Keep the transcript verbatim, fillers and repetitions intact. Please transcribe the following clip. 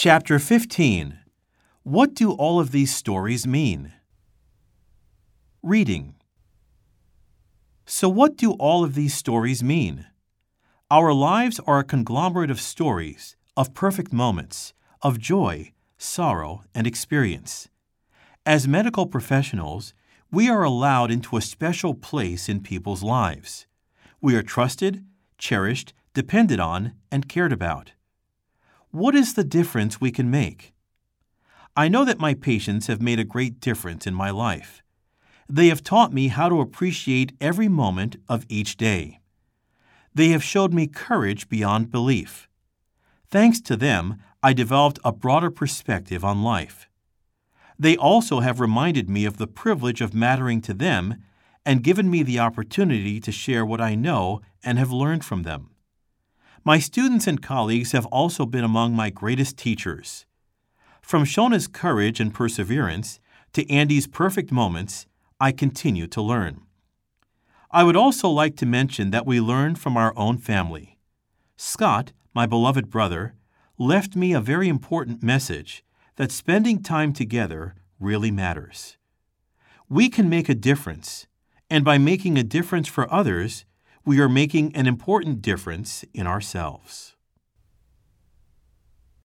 Chapter fifteen. What do all of these stories mean? Reading. So what do all of these stories mean? Our lives are a conglomerate of stories, of perfect moments, of joy, sorrow, and experience. As medical professionals, we are allowed into a special place in people's lives. We are trusted, cherished, depended on, and cared about. What is the difference we can make? I know that my patients have made a great difference in my life. They have taught me how to appreciate every moment of each day. They have showed me courage beyond belief. Thanks to them, I developed a broader perspective on life. They also have reminded me of the privilege of mattering to them and given me the opportunity to share what I know and have learned from them. My students and colleagues have also been among my greatest teachers. From Shona's courage and perseverance to Andy's perfect moments, I continue to learn. I would also like to mention that we learn from our own family. Scott, my beloved brother, left me a very important message that spending time together really matters. We can make a difference, and by making a difference for others, we are making an important difference in ourselves.